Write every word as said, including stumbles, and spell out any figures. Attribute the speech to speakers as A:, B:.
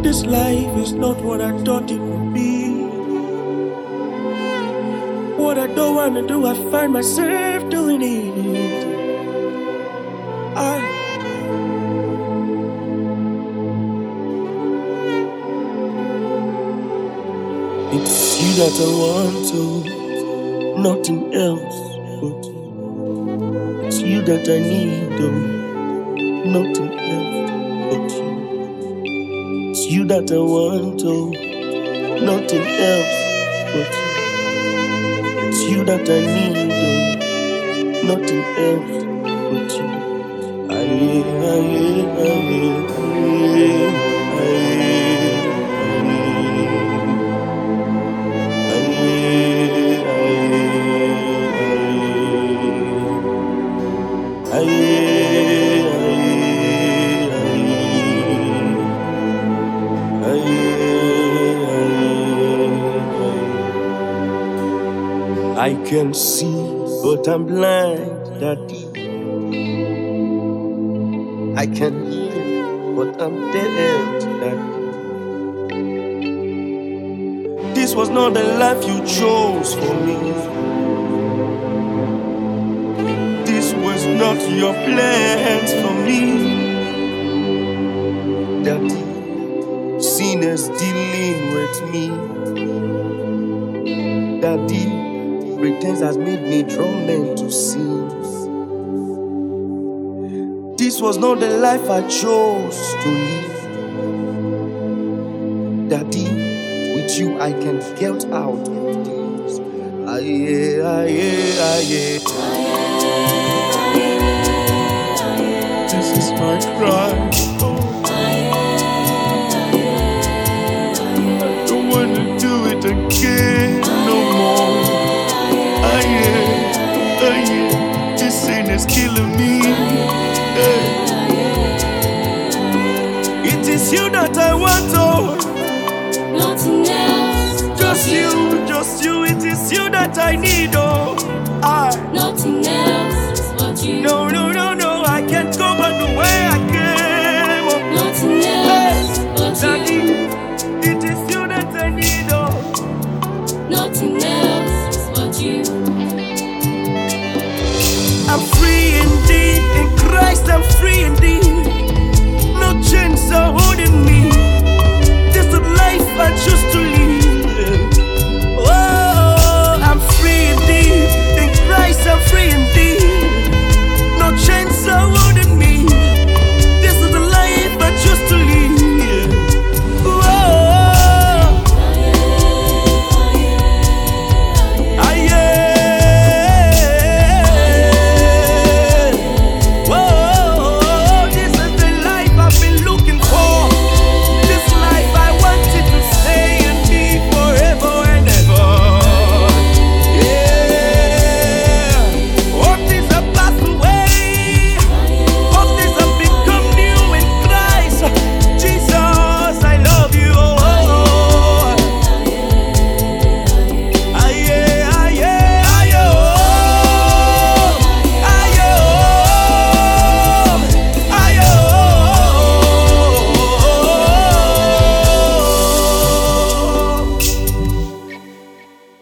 A: This life is not what I thought it would be. What I don't wanna do, I find myself doing it. I It's you that I want to, nothing else but you. It's you that I need, oh, nothing else but you. It's you that I want to, nothing else but you. It's you that I need, oh, nothing else but you. Aye, aye, aye, aye, I can see, but I'm blind, Daddy. I can hear, but I'm deaf, Daddy. This was not the life you chose for me. This was not your plans for me, Daddy. Sin is dealing with me, Daddy. Pretense has made me draw men to sin. This was not the life I chose to live, Daddy. With you I can get out of this. Aye, aye, aye. This is my cry. I don't wanna do it again no more. Aye, aye, this sin is killing me. Hey. It is you that I want, oh.
B: Nothing else.
A: Just you, just you. It is you that I need, oh. I.
B: Nothing else but you.
A: No, no, no, no. I can't go back the way I came. Oh.
B: Nothing else
A: hey.
B: but
A: Daddy,
B: you.
A: it is you that I need, oh.
B: Nothing else but you.
A: I'm free indeed in Christ. I'm free.